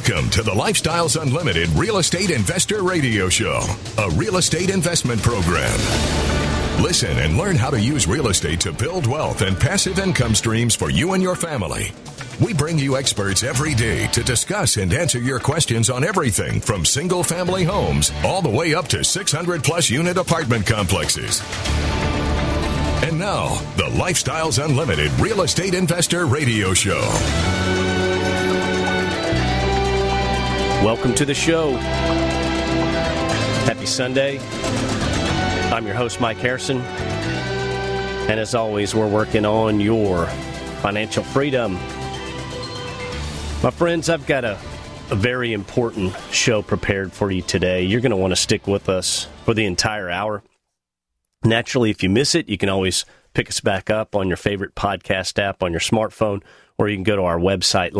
Welcome to the Lifestyles Unlimited Real Estate Investor Radio Show, a real estate investment program. Listen and learn how to use real estate to build wealth and passive income streams for you and your family. We bring you experts every day to discuss and answer your questions on everything from single-family homes all the way up to 600-plus unit apartment complexes. And now, the Lifestyles Unlimited Real Estate Investor Radio Show. Welcome to the show. Happy Sunday. I'm your host, Mike Harrison. And as always, we're working on your financial freedom. My friends, I've got a very important show prepared for you today. You're going to want to stick with us for the entire hour. Naturally, if you miss it, you can always pick us back up on your favorite podcast app on your smartphone, or you can go to our website,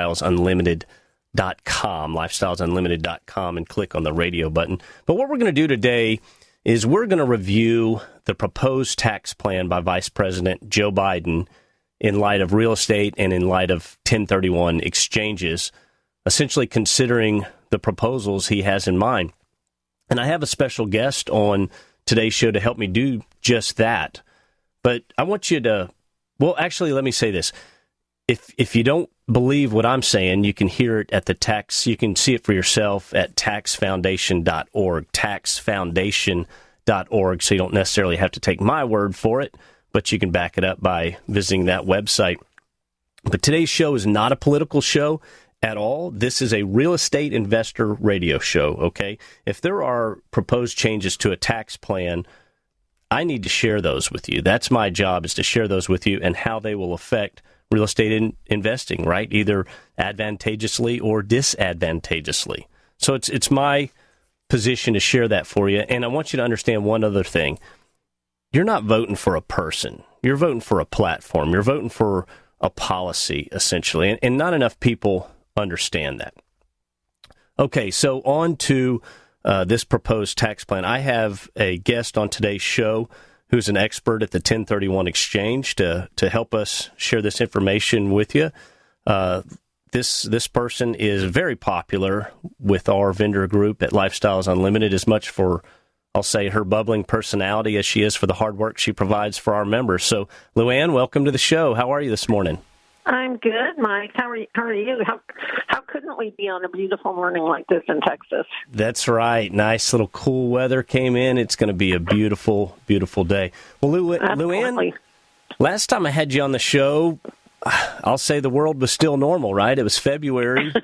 lifestylesunlimited.com, and click on the radio button. But what we're going to do today is we're going to review the proposed tax plan by Vice President Joe Biden in light of real estate and in light of 1031 exchanges, essentially considering the proposals he has in mind. And I have a special guest on today's show to help me do just that. But I want you to, well, actually, let me say this. If you don't believe what I'm saying, you can hear it at you can see it for yourself at taxfoundation.org, taxfoundation.org, so you don't necessarily have to take my word for it, but you can back it up by visiting that website. But today's show is not a political show at all. This is a real estate investor radio show, okay? If there are proposed changes to a tax plan, I need to share those with you. That's my job, is to share those with you and how they will affect real estate investing, right? Either advantageously or disadvantageously. So it's my position to share that for you. And I want you to understand one other thing. You're not voting for a person. You're voting for a platform. You're voting for a policy, essentially. And not enough people understand that. Okay, so on to this proposed tax plan. I have a guest on today's show who's an expert at the 1031 exchange to help us share this information with you. This person is very popular with our vendor group at Lifestyles Unlimited, as much for, I'll say, her bubbling personality as she is for the hard work she provides for our members. So, Luann, welcome to the show. How are you this morning? I'm good, Mike. How are you? How couldn't we be on a beautiful morning like this in Texas? That's right. Nice little cool weather came in. It's going to be a beautiful, beautiful day. Well, Luann, last time I had you on the show, I'll say the world was still normal, right? It was February.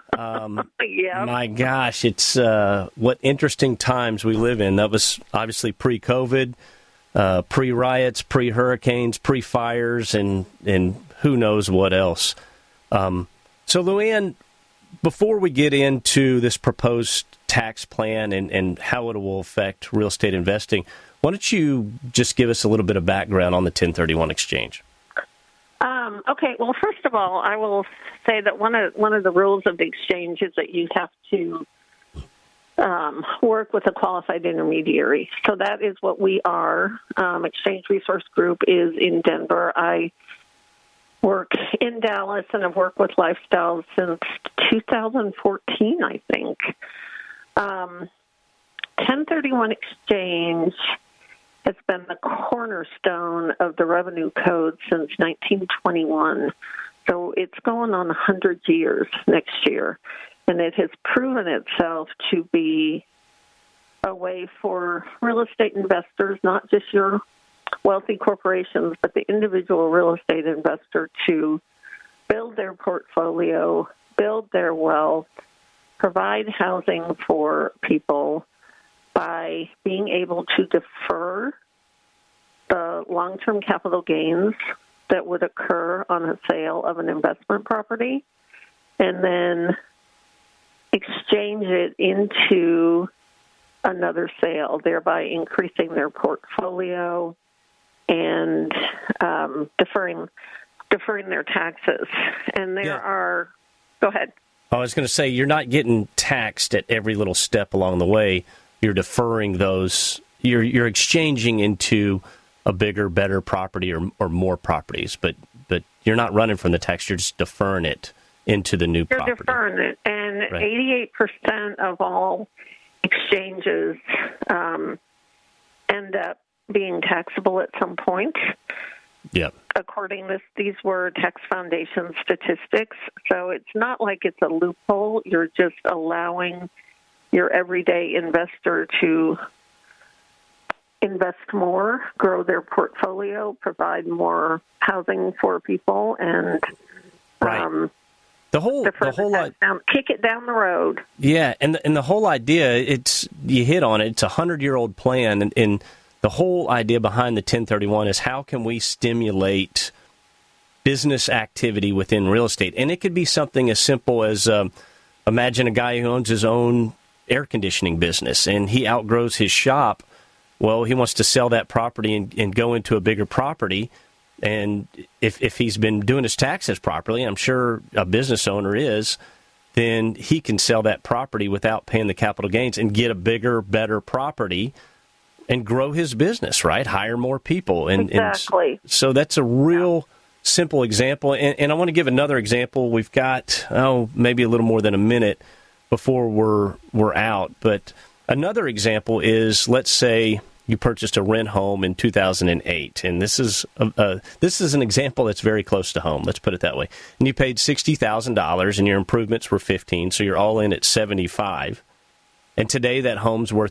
Yeah. My gosh, it's what interesting times we live in. That was obviously pre-COVID, pre-riots, pre-hurricanes, pre-fires, and who knows what else. So, Luann, before we get into this proposed tax plan and how it will affect real estate investing, why don't you just give us a little bit of background on the 1031 exchange? Okay. Well, first of all, I will say that one of the rules of the exchange is that you have to work with a qualified intermediary. So that is what we are. Exchange Resource Group is in Denver. I work in Dallas, and I've worked with Lifestyles since 2014, I think. 1031 exchange has been the cornerstone of the revenue code since 1921. So it's going on 100 years next year, and it has proven itself to be a way for real estate investors, not just your wealthy corporations, but the individual real estate investor, to build their portfolio, build their wealth, provide housing for people by being able to defer the long-term capital gains that would occur on a sale of an investment property, and then exchange it into another sale, thereby increasing their portfolio and deferring their taxes. And there are, go ahead. I was going to say, you're not getting taxed at every little step along the way. You're deferring those. You're exchanging into a bigger, better property or more properties, but you're not running from the tax. You're just deferring it into the new property. They're deferring it, and 88% of all exchanges end up being taxable at some point. Yep. According to these were Tax Foundation statistics. So it's not like it's a loophole. You're just allowing your everyday investor to invest more, grow their portfolio, provide more housing for people, and the whole kick it down the road. Yeah, and the whole idea, you hit on it. It's a 100-year-old plan, and the whole idea behind the 1031 is how can we stimulate business activity within real estate? And it could be something as simple as imagine a guy who owns his own air conditioning business, and he outgrows his shop. Well, he wants to sell that property and go into a bigger property. And if he's been doing his taxes properly, I'm sure a business owner is, then he can sell that property without paying the capital gains and get a bigger, better property and grow his business, right? Hire more people. Exactly. And so that's a real simple example. And I want to give another example. We've got, maybe a little more than a minute before we're out. But another example is, let's say you purchased a rent home in 2008, and this is an example that's very close to home. Let's put it that way. And you paid $60,000, and your improvements were $15,000, so you're all in at $75,000. And today that home's worth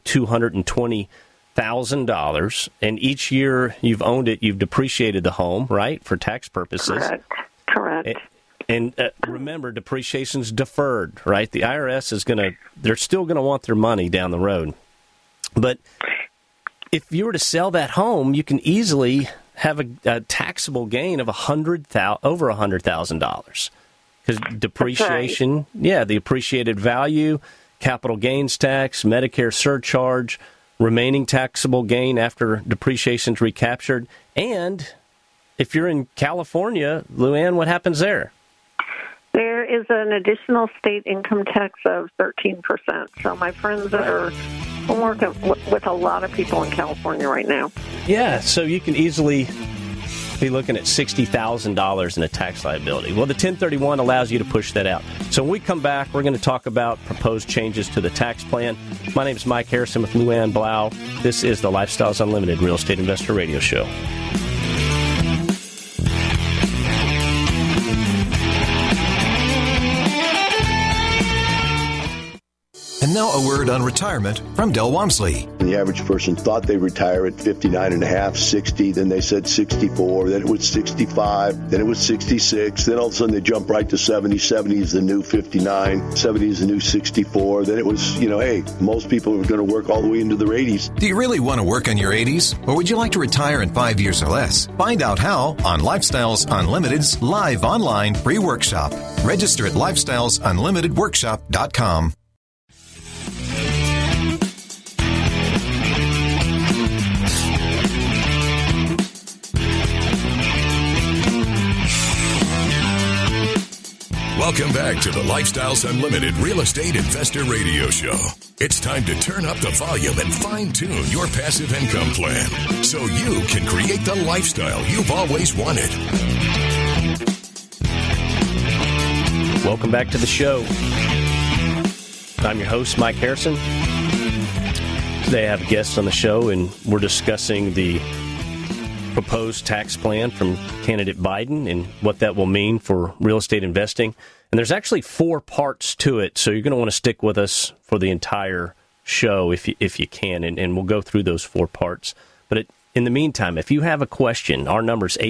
$220,000, and each year you've owned it, you've depreciated the home, right, for tax purposes. Correct. And remember, depreciation's deferred, right? The IRS they're still going to want their money down the road. But if you were to sell that home, you can easily have a taxable gain of over $100,000 because depreciation, the appreciated value, capital gains tax, Medicare surcharge, remaining taxable gain after depreciation's recaptured. And if you're in California, Luann, what happens there? There is an additional state income tax of 13%. So my friends are working with a lot of people in California right now. Yeah, so you can easily be looking at $60,000 in a tax liability. Well, the 1031 allows you to push that out. So when we come back, we're going to talk about proposed changes to the tax plan. My name is Mike Harrison with Luann Blau. This is the Lifestyles Unlimited Real Estate Investor Radio Show. And now a word on retirement from Del Walmsley. The average person thought they'd retire at 59 and a half, 60, then they said 64, then it was 65, then it was 66, then all of a sudden they jump right to 70. 70 is the new 59, 70 is the new 64, then it was, hey, most people are going to work all the way into their 80s. Do you really want to work in your 80s? Or would you like to retire in 5 years or less? Find out how on Lifestyles Unlimited's live online free workshop. Register at lifestylesunlimitedworkshop.com. Welcome back to the Lifestyles Unlimited Real Estate Investor Radio Show. It's time to turn up the volume and fine-tune your passive income plan so you can create the lifestyle you've always wanted. Welcome back to the show. I'm your host, Mike Harrison. Today I have guests on the show, and we're discussing the proposed tax plan from candidate Biden and what that will mean for real estate investing. And there's actually 4 parts to it, so you're going to want to stick with us for the entire show if you can, and we'll go through those 4 parts. But in the meantime, if you have a question, our number is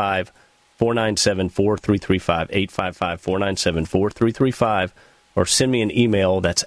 855-497-4335, 855-497-4335, or send me an email. That's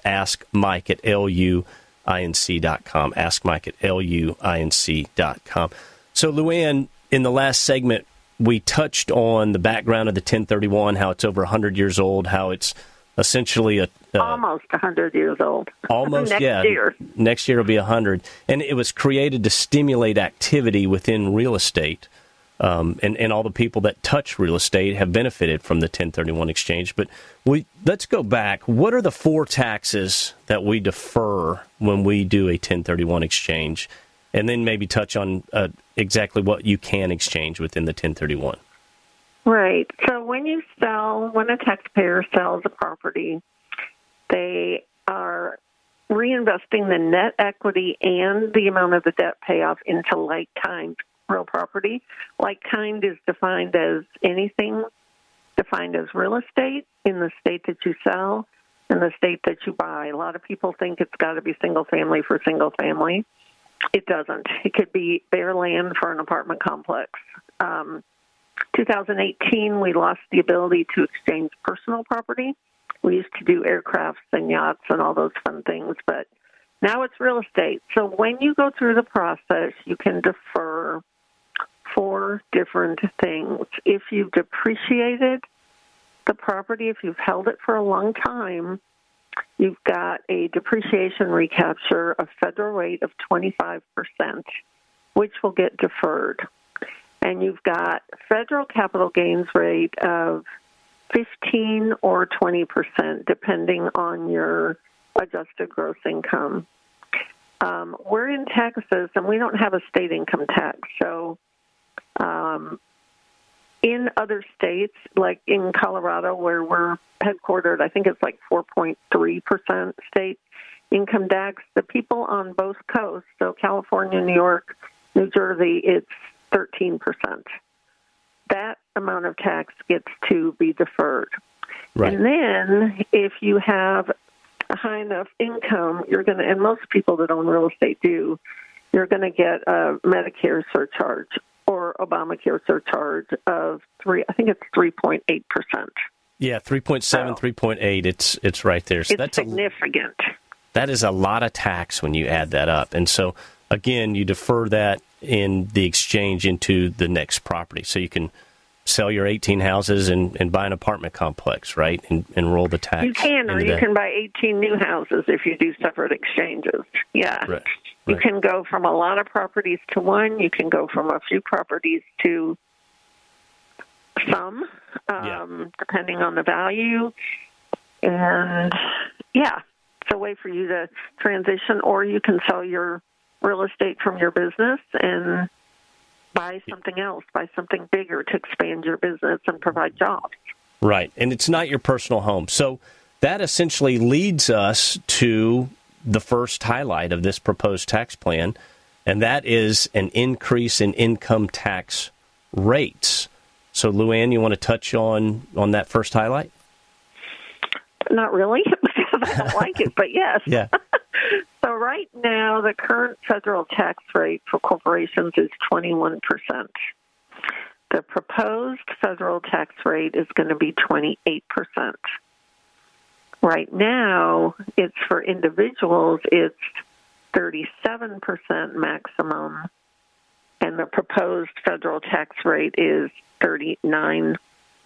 askmike@luinc.com, askmike@luinc.com. So, Luann, in the last segment, we touched on the background of the 1031, how it's over 100 years old, how it's essentially almost 100 years old. Almost, next year. Next year will be 100. And it was created to stimulate activity within real estate. And all the people that touch real estate have benefited from the 1031 exchange. But let's go back. What are the 4 taxes that we defer when we do a 1031 exchange? And then maybe touch on exactly what you can exchange within the 1031. Right. So when a taxpayer sells a property, they are reinvesting the net equity and the amount of the debt payoff into like-kind real property. Like-kind is defined as anything defined as real estate in the state that you sell and the state that you buy. A lot of people think it's got to be single family for single family. It doesn't. It could be bare land for an apartment complex. 2018, we lost the ability to exchange personal property. We used to do aircrafts and yachts and all those fun things, but now it's real estate. So when you go through the process, you can defer 4 different things. If you've depreciated the property, if you've held it for a long time, you've got a depreciation recapture, a federal rate of 25%, which will get deferred. And you've got federal capital gains rate of 15 or 20%, depending on your adjusted gross income. We're in Texas, and we don't have a state income tax. So in other states, like in Colorado, where we're headquartered, I think it's like 4.3% state income tax. The people on both coasts, so California, New York, New Jersey, it's 13%. That amount of tax gets to be deferred. Right. And then if you have a high enough income, you're going to, and most people that own real estate do, you're going to get a Medicare surcharge or Obamacare surcharge of 3.8%. Yeah, 3.7, 3.8. It's right there. So it's that's significant. That is a lot of tax when you add that up. And so, again, you defer that in the exchange into the next property. So you can sell your 18 houses and buy an apartment complex, right, and roll the tax. You can, or you can buy 18 new houses if you do separate exchanges. Yeah. Right. You can go from a lot of properties to one. You can go from a few properties to some, depending on the value. And, yeah, it's a way for you to transition, or you can sell your real estate from your business and buy something else, buy something bigger to expand your business and provide jobs. Right, and it's not your personal home. So that essentially leads us to the first highlight of this proposed tax plan, and that is an increase in income tax rates. So, Luann, you want to touch on that first highlight? Not really, because I don't like it, but yes. Yeah. So right now, the current federal tax rate for corporations is 21%. The proposed federal tax rate is going to be 28%. Right now, it's for individuals, it's 37% maximum, and the proposed federal tax rate is 39.6%.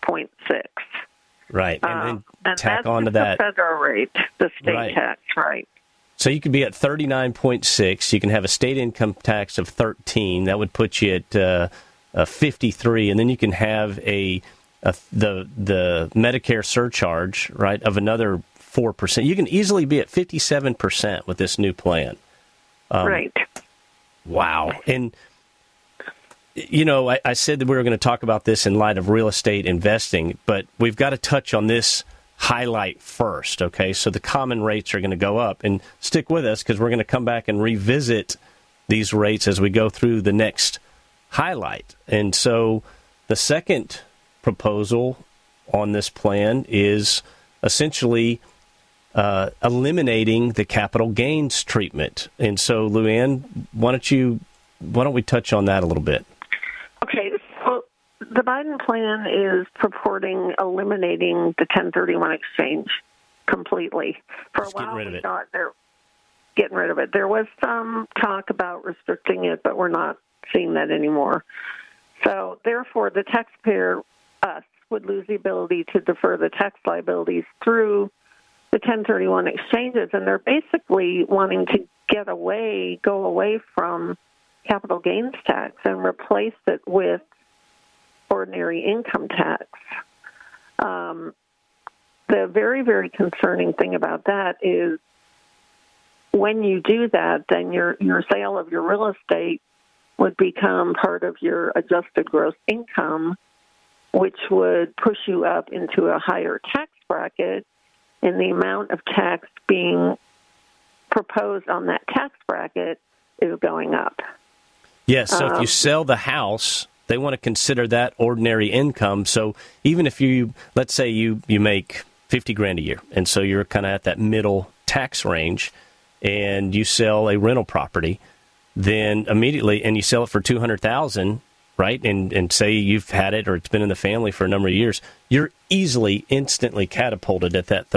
Right, and then tack that's on to that the federal rate, the state tax rate. So you could be at 39.6. You can have a state income tax of 13. That would put you at 53, and then you can have the Medicare surcharge, right, of another 4%. You can easily be at 57% with this new plan. Right. Wow. And you know, I said that we were going to talk about this in light of real estate investing, but we've got to touch on this highlight first, okay? So the common rates are going to go up. And stick with us because we're going to come back and revisit these rates as we go through the next highlight. And so the second proposal on this plan is essentially eliminating the capital gains treatment. And so, Luann, why don't we touch on that a little bit? Okay, so the Biden plan is purporting eliminating the 1031 exchange completely. For a while, we thought they're getting rid of it. There was some talk about restricting it, but we're not seeing that anymore. So, therefore, the taxpayer, us, would lose the ability to defer the tax liabilities through the 1031 exchanges, and they're basically wanting to go away from capital gains tax and replace it with ordinary income tax. The very, very concerning thing about that is when you do that, then your sale of your real estate would become part of your adjusted gross income, which would push you up into a higher tax bracket, and the amount of tax being proposed on that tax bracket is going up. Yes, so if you sell the house, they want to consider that ordinary income. So even if you, let's say you make $50,000 a year, and so you're kind of at that middle tax range, and you sell a rental property, then immediately, and you sell it for $200,000, right? And say you've had it or it's been in the family for a number of years, you're instantly catapulted at that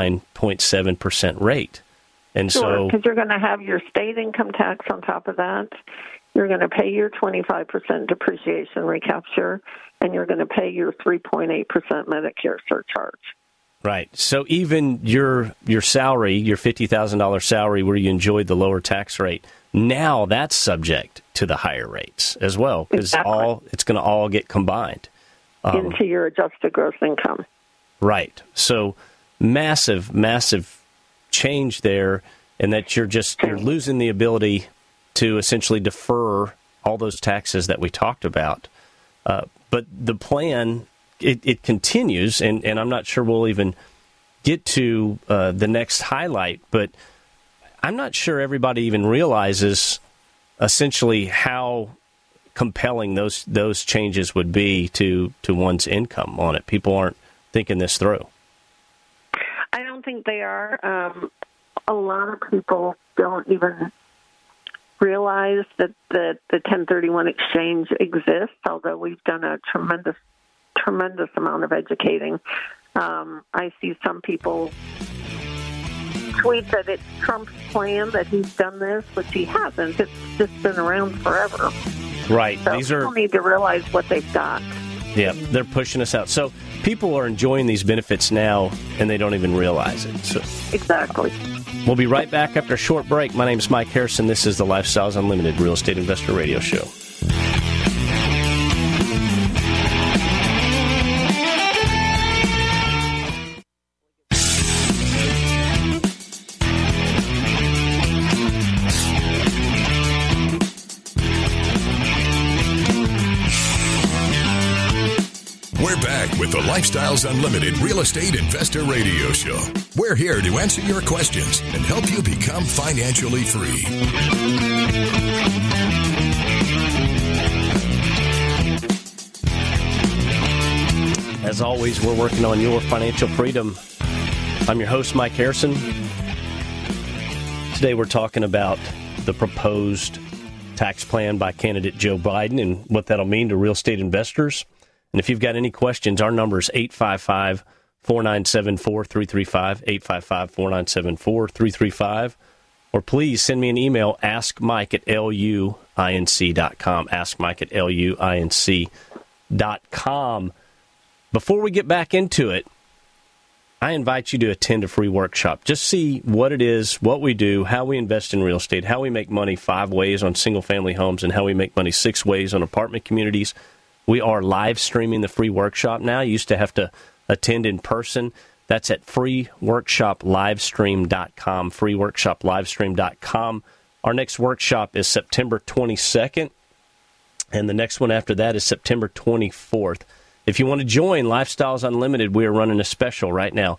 39.7% rate. And sure, because you're going to have your state income tax on top of that. You're going to pay your 25% depreciation recapture, and you're going to pay your 3.8% Medicare surcharge. Right. So even your salary, your $50,000 salary where you enjoyed the lower tax rate, now that's subject to the higher rates as well, because it's going to all get combined into your adjusted gross income. Right. So massive change there, and that you're losing the ability to essentially defer all those taxes that we talked about. But the plan, it continues, and I'm not sure we'll even get to the next highlight, but I'm not sure everybody even realizes essentially how compelling those changes would be to one's income on it. People aren't thinking this through. I don't think they are. A lot of people don't even realize that the 1031 exchange exists, although we've done a tremendous amount of educating. I see some people tweet that it's Trump's plan that he's done this, which he hasn't. It's just been around forever. Right. So people need to realize what they've got. Yeah, they're pushing us out. So people are enjoying these benefits now, and they don't even realize it. So, exactly. We'll be right back after a short break. My name is Mike Harrison. This is the Lifestyles Unlimited Real Estate Investor Radio Show. We're back with the Lifestyles Unlimited Real Estate Investor Radio Show. We're here to answer your questions and help you become financially free. As always, we're working on your financial freedom. I'm your host, Mike Harrison. Today we're talking about the proposed tax plan by candidate Joe Biden and what that'll mean to real estate investors. And if you've got any questions, our number is 855-497-4335, 855-497-4335. Or please send me an email, askmike@luinc.com, askmike@luinc.com. Before we get back into it, I invite you to attend a free workshop. Just see what it is, what we do, how we invest in real estate, how we make money 5 ways on single-family homes, and how we make money 6 ways on apartment communities. We are live streaming the free workshop now. You used to have to attend in person. That's at freeworkshoplivestream.com, freeworkshoplivestream.com. Our next workshop is September 22nd, and the next one after that is September 24th. If you want to join Lifestyles Unlimited, we are running a special right now,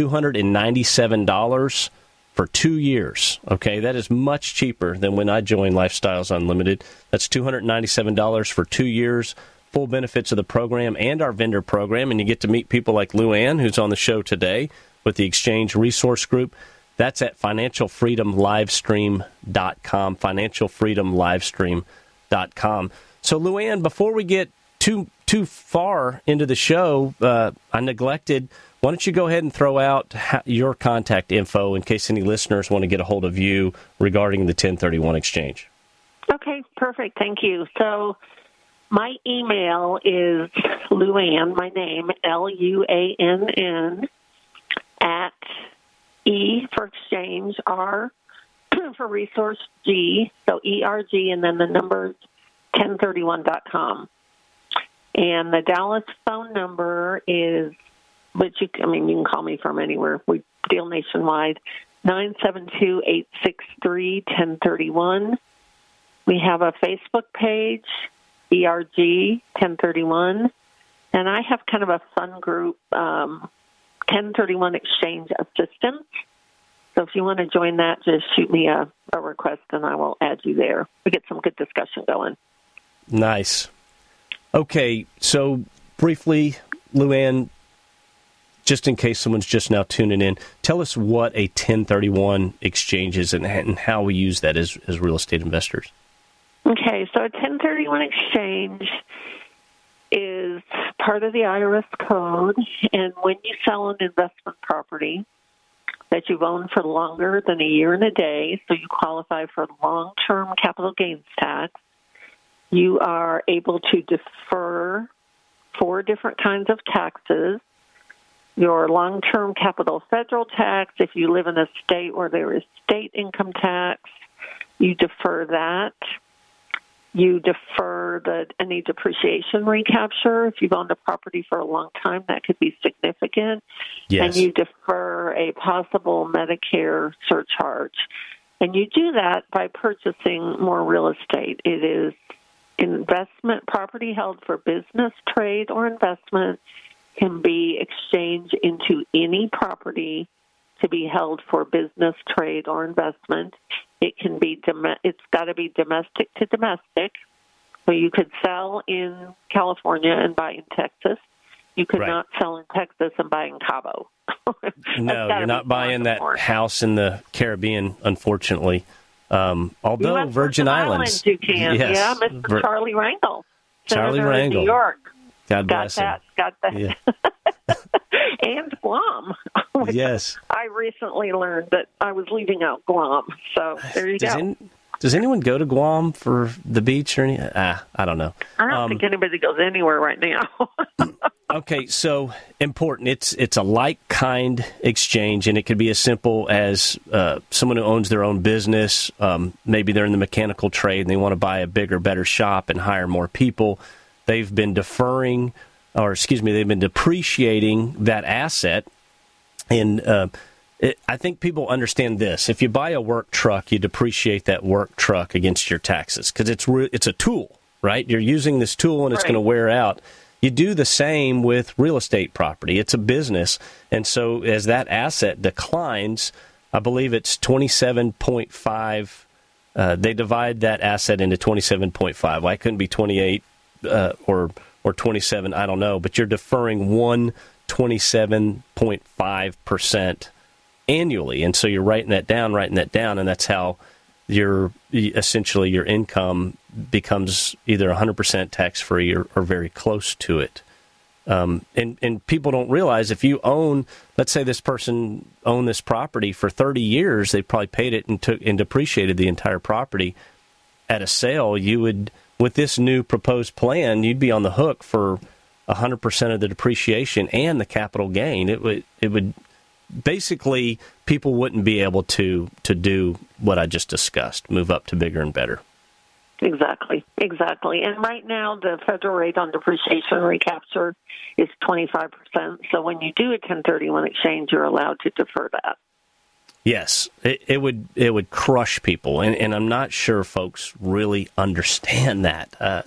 $297 for 2 years. Okay, that is much cheaper than when I joined Lifestyles Unlimited. That's $297 for 2 years. Full benefits of the program and our vendor program, and you get to meet people like Lou Ann, who's on the show today with the Exchange Resource Group. That's at financialfreedomlivestream.com, financialfreedomlivestream.com. So, Lou Ann, before we get too far into the show, I neglected. Why don't you go ahead and throw out your contact info in case any listeners want to get a hold of you regarding the 1031 exchange? Okay, perfect. Thank you. So, my email is Luann, my name, LUANN, at E for exchange, R for resource, G, so ERG, and then the numbers 1031.com. And the Dallas phone number is, which you can call me from anywhere. We deal nationwide, 972-863-1031. We have a Facebook page, ERG 1031, And I have kind of a fun group, 1031 Exchange Assistance. So if you want to join that, just shoot me a request and I will add you there. We get some good discussion going. Nice. Okay, so briefly, Luann, just in case someone's just now tuning in, tell us what a 1031 exchange is and how we use that as real estate investors. Okay, so a 1031 exchange is part of the IRS code, and when you sell an investment property that you've owned for longer than a year and a day, so you qualify for long-term capital gains tax, you are able to defer 4 different kinds of taxes. Your long-term capital federal tax, if you live in a state where there is state income tax, you defer that. You defer any depreciation recapture. If you've owned a property for a long time, that could be significant. Yes. And you defer a possible Medicare surcharge. And you do that by purchasing more real estate. It is investment property held for business, trade, or investment can be exchanged into any property to be held for business, trade, or investment. It can be it's got to be domestic to domestic. So you could sell in California and buy in Texas. You could not sell in Texas and buy in Cabo. No, you're not buying that house in the Caribbean, unfortunately. Although Virgin Islands, you can. Yes. Yeah, Mr. Charlie Rangel. Charlie Rangel. New York. God bless him. Got that. Yeah. And Guam. Yes. I recently learned that I was leaving out Guam. So there you go. Does anyone go to Guam for the beach or anything? I don't know. I don't think anybody goes anywhere right now. Okay, so important. It's a like-kind exchange, and it could be as simple as someone who owns their own business. Maybe they're in the mechanical trade and they want to buy a bigger, better shop and hire more people. They've been they've been depreciating that asset. And I think people understand this. If you buy a work truck, you depreciate that work truck against your taxes because it's a tool, right? You're using this tool and it's going to wear out. You do the same with real estate property. It's a business. And so as that asset declines, I believe it's 27.5. They divide that asset into 27.5. Why couldn't it be 28 or 27? I don't know. But you're deferring 27.5% annually. And so you're writing that down, and that's how essentially your income becomes either 100% tax-free or very close to it. And people don't realize if you own, let's say this person owned this property for 30 years, they probably paid it and depreciated the entire property. At a sale, you would, with this new proposed plan, you'd be on the hook for 100% of the depreciation and the capital gain. It would basically, people wouldn't be able to do what I just discussed, move up to bigger and better. Exactly. And right now, the federal rate on depreciation recapture is 25%. So when you do a 1031 exchange, you're allowed to defer that. Yes, it would crush people, and I'm not sure folks really understand that.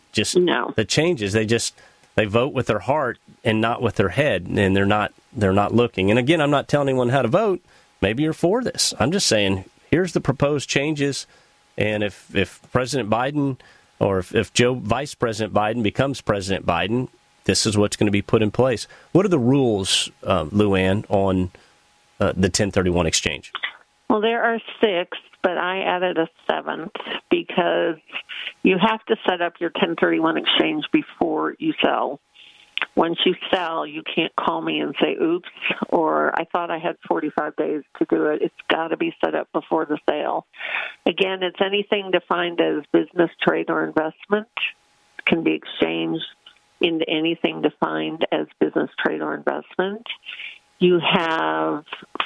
The changes, they vote with their heart and not with their head, and they're not looking. And again, I'm not telling anyone how to vote. Maybe you're for this. I'm just saying, here's the proposed changes, and if President Biden or if Vice President Biden becomes President Biden, this is what's going to be put in place. What are the rules, Luann, on the 1031 exchange? Well, there are 6, but I added a 7th because you have to set up your 1031 exchange before you sell. Once you sell, you can't call me and say, oops, or I thought I had 45 days to do it. It's got to be set up before the sale. Again, it's anything defined as business, trade, or investment can be exchanged into anything defined as business, trade, or investment. You have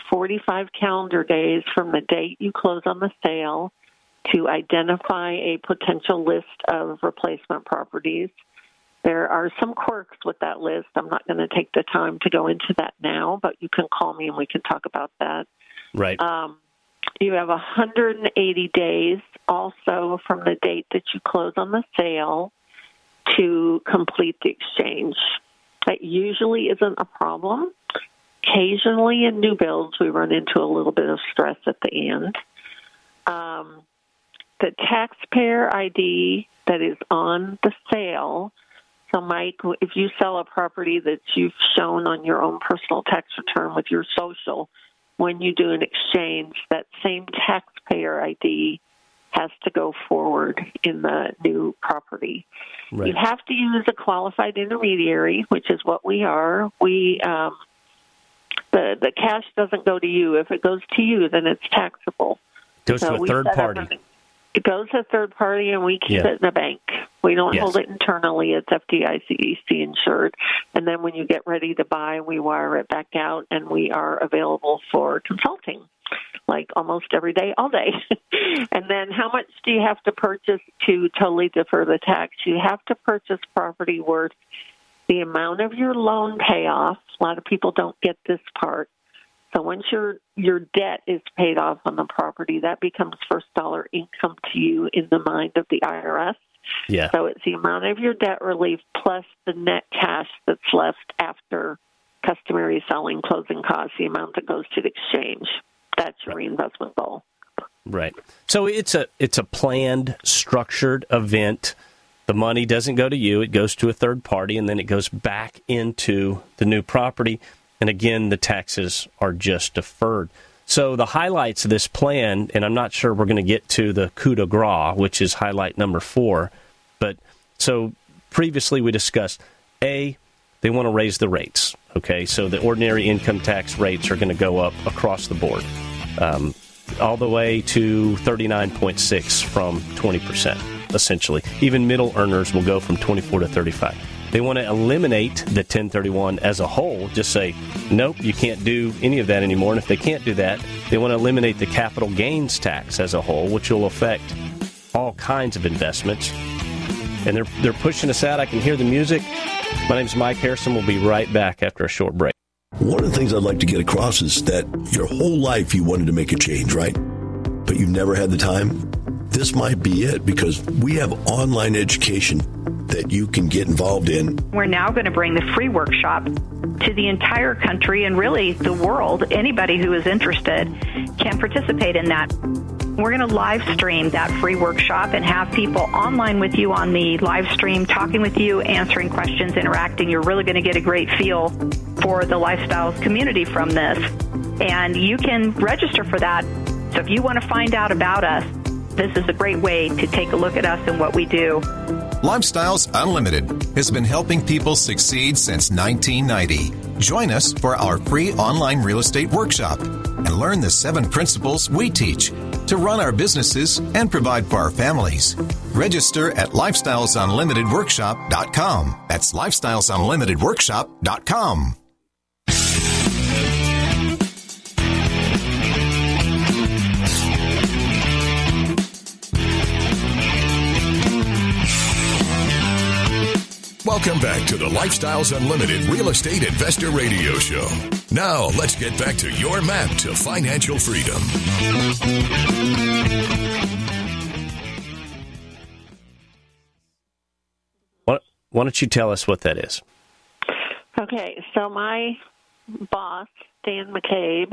45 calendar days from the date you close on the sale to identify a potential list of replacement properties. There are some quirks with that list. I'm not going to take the time to go into that now, but you can call me and we can talk about that. Right. You have 180 days also from the date that you close on the sale to complete the exchange. That usually isn't a problem. Occasionally in new builds, we run into a little bit of stress at the end. The taxpayer ID that is on the sale, so Mike, if you sell a property that you've shown on your own personal tax return with your social, when you do an exchange, that same taxpayer ID has to go forward in the new property. Right. You have to use a qualified intermediary, which is what we are. The cash doesn't go to you. If it goes to you, then it's taxable. Goes to a third party. It goes to a third party, and we keep it in a bank. We don't hold it internally. It's FDIC insured. And then when you get ready to buy, we wire it back out, and we are available for consulting, like almost every day, all day. And then how much do you have to purchase to totally defer the tax? You have to purchase property worth the amount of your loan payoff. A lot of people don't get this part. So once your debt is paid off on the property, that becomes first dollar income to you in the mind of the IRS. Yeah. So it's the amount of your debt relief plus the net cash that's left after customary selling, closing costs, the amount that goes to the exchange. That's your reinvestment goal. Right. So it's a planned, structured event. The money doesn't go to you. It goes to a third party, and then it goes back into the new property. And again, the taxes are just deferred. So the highlights of this plan, and I'm not sure we're going to get to the coup de grace, which is highlight number 4. But so previously we discussed, A, they want to raise the rates. Okay, so the ordinary income tax rates are going to go up across the board, all the way to 39.6 from 20%, essentially. Even middle earners will go from 24 to 35. They want to eliminate the 1031 as a whole, just say, nope, you can't do any of that anymore. And if they can't do that, they want to eliminate the capital gains tax as a whole, which will affect all kinds of investments. And they're pushing us out. I can hear the music. My name's Mike Harrison. We'll be right back after a short break. One of the things I'd like to get across is that your whole life you wanted to make a change, right? But you've never had the time. This might be it, because we have online education that you can get involved in. We're now going to bring the free workshop to the entire country and really the world. Anybody who is interested can participate in that. We're going to live stream that free workshop and have people online with you on the live stream, talking with you, answering questions, interacting. You're really going to get a great feel for the Lifestyles community from this. And you can register for that. So if you want to find out about us, this is a great way to take a look at us and what we do. Lifestyles Unlimited has been helping people succeed since 1990. Join us for our free online real estate workshop and learn the 7 principles we teach to run our businesses and provide for our families. Register at lifestylesunlimitedworkshop.com. That's lifestylesunlimitedworkshop.com. Welcome back to the Lifestyles Unlimited Real Estate Investor Radio Show. Now, let's get back to your map to financial freedom. Why don't you tell us what that is? Okay, so my boss, Dan McCabe,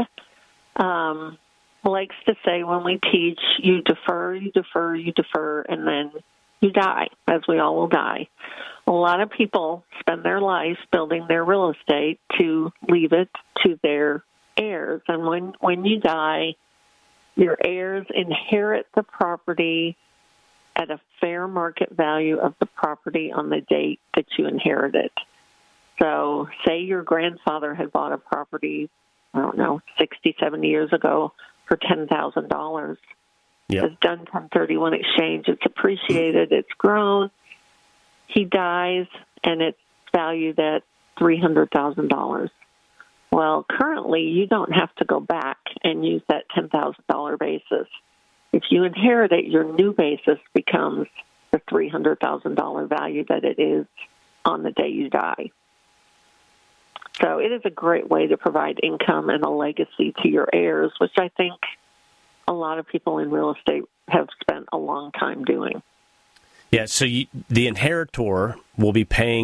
likes to say when we teach, you defer, and then you die, as we all will die. A lot of people spend their lives building their real estate to leave it to their heirs. And when you die, your heirs inherit the property at a fair market value of the property on the date that you inherit it. So say your grandfather had bought a property, 60, 70 years ago for $10,000. Yep. Has done 1031 exchange. It's appreciated. It's grown. He dies, and it's valued at $300,000. Well, currently, you don't have to go back and use that $10,000 basis. If you inherit it, your new basis becomes the $300,000 value that it is on the day you die. So it is a great way to provide income and a legacy to your heirs, which I think a lot of people in real estate have spent a long time doing. Yeah, so the inheritor will be paying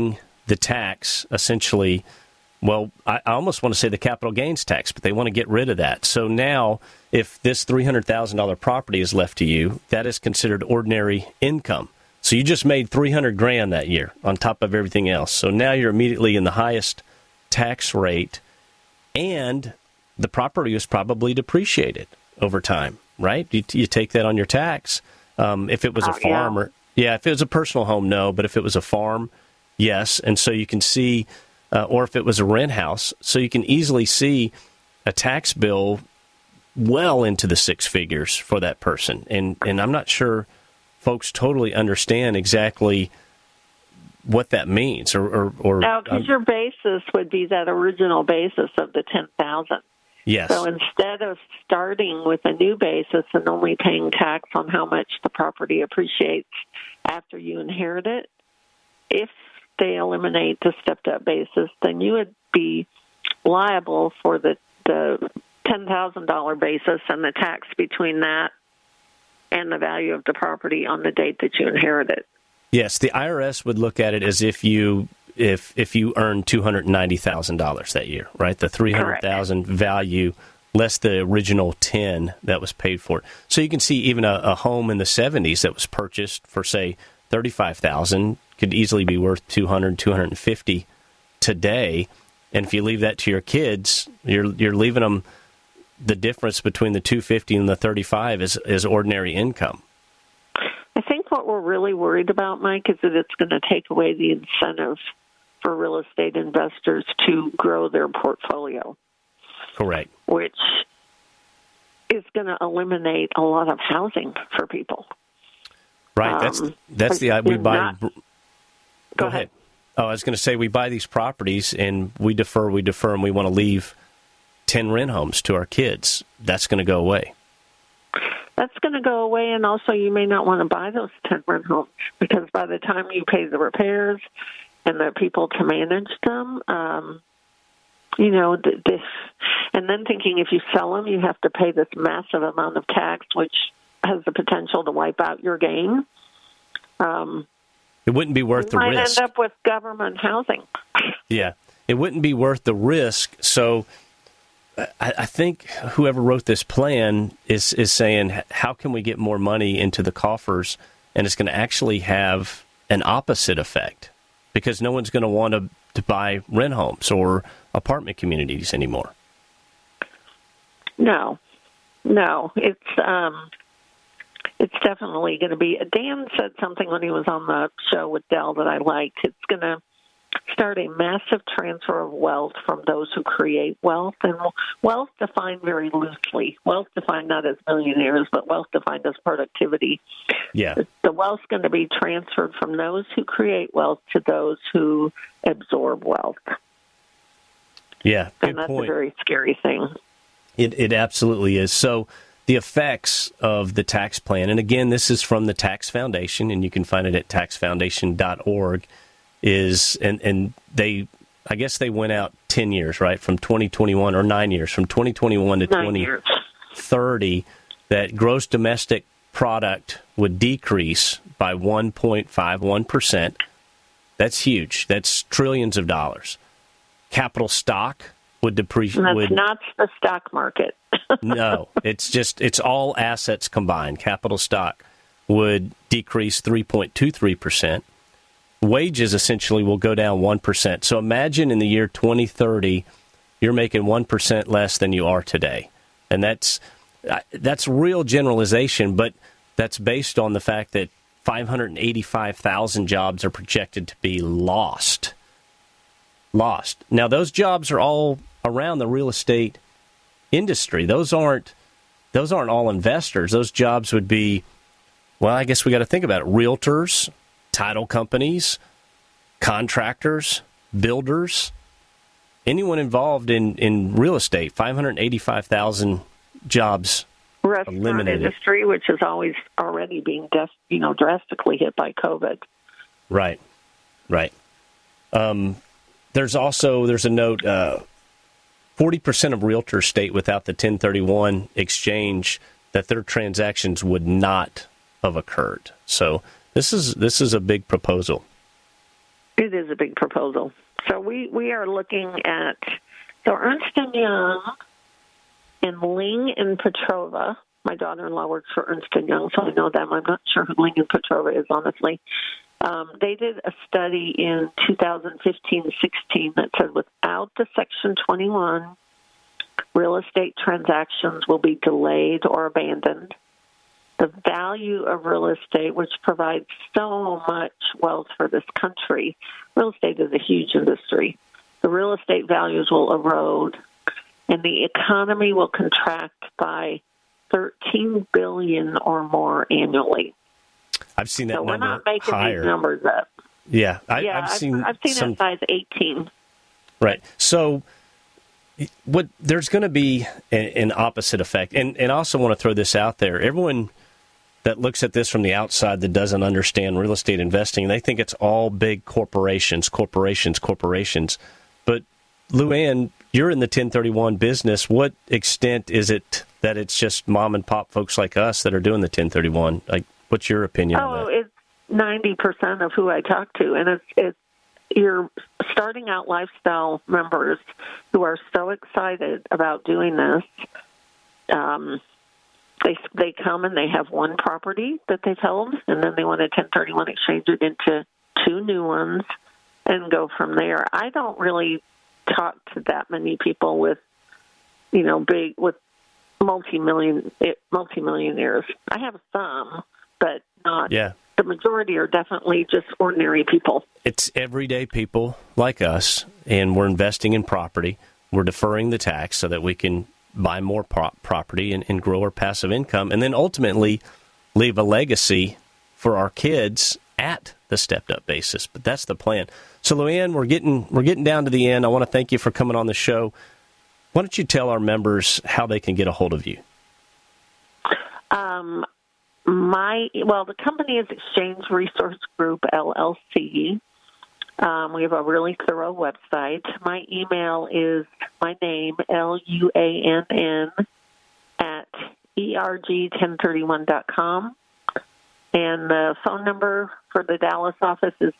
the tax essentially, well, I almost want to say the capital gains tax, but they want to get rid of that. So now if this $300,000 property is left to you, that is considered ordinary income. So you just made $300,000 that year on top of everything else. So now you're immediately in the highest tax rate, and the property was probably depreciated over time, right? You take that on your tax. If it was a farm, if it was a personal home, no. But if it was a farm, yes. And so you can see, or if it was a rent house, so you can easily see a tax bill well into the six figures for that person. And I'm not sure folks totally understand exactly what that means, or now, because your basis would be that original basis of the $10,000. Yes. So instead of starting with a new basis and only paying tax on how much the property appreciates after you inherit it, if they eliminate the stepped-up basis, then you would be liable for the $10,000 basis and the tax between that and the value of the property on the date that you inherit it. Yes, the IRS would look at it as if you earned $290,000 that year, right? The $300,000 value less the original $10,000 that was paid for it. So you can see even a home in the 70s that was purchased for, say, $35,000 could easily be worth $200,000, $250,000 today. And if you leave that to your kids, you're leaving them the difference between the $250,000 and the $35,000 is ordinary income. I think what we're really worried about, Mike, is that it's going to take away the incentive for real estate investors to grow their portfolio. Correct. Which is going to eliminate a lot of housing for people. Right. That's the we buy. Go ahead. Oh, I was going to say we buy these properties and we defer, and we want to leave 10 rent homes to our kids. That's going to go away. That's going to go away, and also you may not want to buy those 10 rent homes because by the time you pay the repairs and the people to manage them, and then thinking if you sell them, you have to pay this massive amount of tax, which has the potential to wipe out your gain. It wouldn't be worth the risk. You might end up with government housing. Yeah, it wouldn't be worth the risk. So I think whoever wrote this plan is saying, how can we get more money into the coffers? And it's going to actually have an opposite effect because no one's going to want to buy rent homes or apartment communities anymore. No, it's definitely going to be. Dan said something when he was on the show with Dell that I liked. It's going to start a massive transfer of wealth from those who create wealth, and wealth defined very loosely. Wealth defined not as millionaires, but wealth defined as productivity. Yeah, the wealth's going to be transferred from those who create wealth to those who absorb wealth. Yeah, good and that's point. A very scary thing. It absolutely is. So the effects of the tax plan, and again, this is from the Tax Foundation, and you can find it at taxfoundation.org, is, and they, I guess they went out 10 years, right, from 2021, or 9 years, from 2021 to 2030, that gross domestic product would decrease by 1.51%. That's huge. That's trillions of dollars. Capital stock would depreciate. That's not the stock market. No, it's all assets combined. Capital stock would decrease 3.23%. Wages essentially will go down 1%. So imagine in the year 2030, you're making 1% less than you are today. And that's real generalization, but that's based on the fact that 585,000 jobs are projected to be lost. Now, those jobs are all around the real estate industry. Those aren't all investors. Those jobs would be, well, I guess we got to think about it. Realtors, title companies, contractors, builders, anyone involved in real estate. 585,000 jobs Restaurant eliminated. Industry, which is always already being drastically hit by COVID. Right. There's a note, 40% of realtors state without the 1031 exchange that their transactions would not have occurred. So this is a big proposal. It is a big proposal. So we are looking at, so Ernst & Young and Ling and Petrova. My daughter-in-law works for Ernst & Young, so I know them. I'm not sure who Ling and Petrova is, honestly. They did a study in 2015-16 that said without the Section 21, real estate transactions will be delayed or abandoned. The value of real estate, which provides so much wealth for this country, real estate is a huge industry. The real estate values will erode, and the economy will contract by $13 billion or more annually. I've seen that so number we're not making higher. These numbers up. Yeah, I've seen some, as high as 18. Right. So there's going to be an opposite effect. And I also want to throw this out there. Everyone that looks at this from the outside that doesn't understand real estate investing, they think it's all big corporations. But, Luann, you're in the 1031 business. What extent is it that it's just mom-and-pop folks like us that are doing the 1031? Like, what's your opinion on that? It's 90% of who I talk to, and it's you're starting out lifestyle members who are so excited about doing this. They come and they have one property that they've held, and then they want to 1031 exchange it into two new ones and go from there. I don't really talk to that many people with multimillionaires. I have some, but not. Yeah. The majority are definitely just ordinary people. It's everyday people like us, and we're investing in property. We're deferring the tax so that we can buy more property and grow our passive income, and then ultimately leave a legacy for our kids at the stepped-up basis. But that's the plan. So, Luann, we're getting down to the end. I want to thank you for coming on the show. Why don't you tell our members how they can get a hold of you? The company is Exchange Resource Group, LLC. We have a really thorough website. My email is my name, LUANN, at erg1031.com. And the phone number for the Dallas office is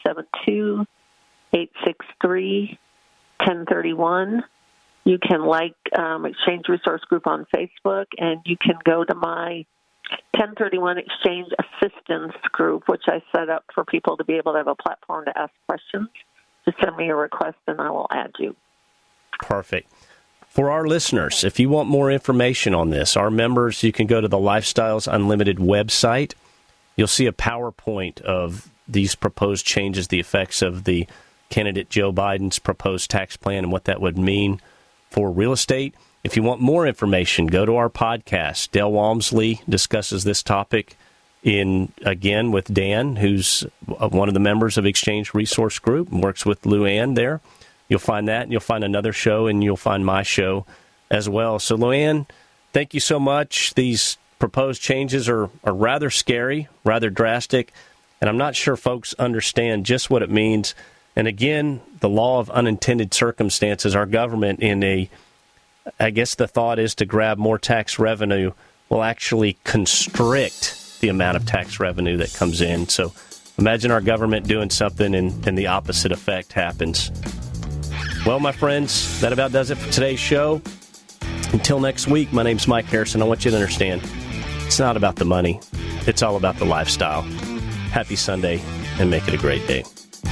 972-863-1031. You can like Exchange Resource Group on Facebook, and you can go to my 1031 Exchange Assistance Group, which I set up for people to be able to have a platform to ask questions. Just send me a request, and I will add you. Perfect. For our listeners, if you want more information on this, our members, you can go to the Lifestyles Unlimited website. You'll see a PowerPoint of these proposed changes, the effects of the candidate Joe Biden's proposed tax plan and what that would mean for real estate. If you want more information, go to our podcast. Dale Walmsley discusses this topic again with Dan, who's one of the members of Exchange Resource Group and works with Luann there. You'll find that, and you'll find another show, and you'll find my show as well. So, Luann, thank you so much. These proposed changes are rather scary, rather drastic, and I'm not sure folks understand just what it means. And again, the law of unintended circumstances, our government I guess the thought is to grab more tax revenue will actually constrict the amount of tax revenue that comes in. So imagine our government doing something and the opposite effect happens. Well, my friends, that about does it for today's show. Until next week, my name's Mike Harrison. I want you to understand, it's not about the money. It's all about the lifestyle. Happy Sunday, and make it a great day.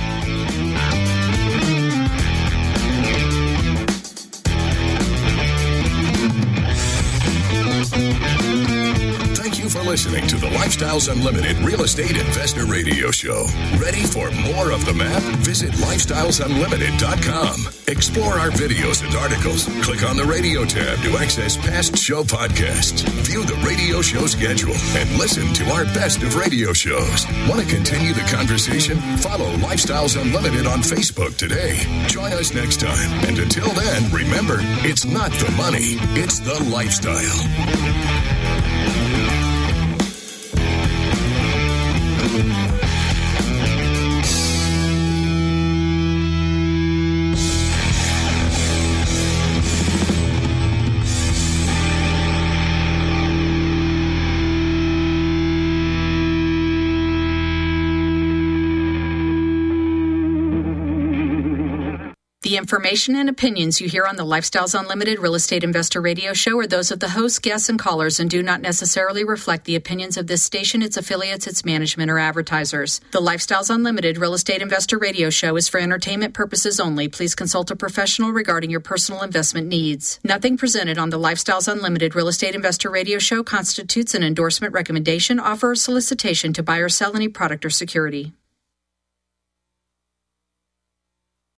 Thank you for listening to the Lifestyles Unlimited Real Estate Investor Radio Show. Ready for more of the map? Visit lifestylesunlimited.com. Explore our videos and articles. Click on the radio tab to access past show podcasts. View the radio show schedule and listen to our best of radio shows. Want to continue the conversation? Follow Lifestyles Unlimited on Facebook today. Join us next time. And until then, remember, it's not the money, it's the lifestyle. The information and opinions you hear on the Lifestyles Unlimited Real Estate Investor Radio Show are those of the hosts, guests, and callers and do not necessarily reflect the opinions of this station, its affiliates, its management, or advertisers. The Lifestyles Unlimited Real Estate Investor Radio Show is for entertainment purposes only. Please consult a professional regarding your personal investment needs. Nothing presented on the Lifestyles Unlimited Real Estate Investor Radio Show constitutes an endorsement, recommendation, offer, or solicitation to buy or sell any product or security.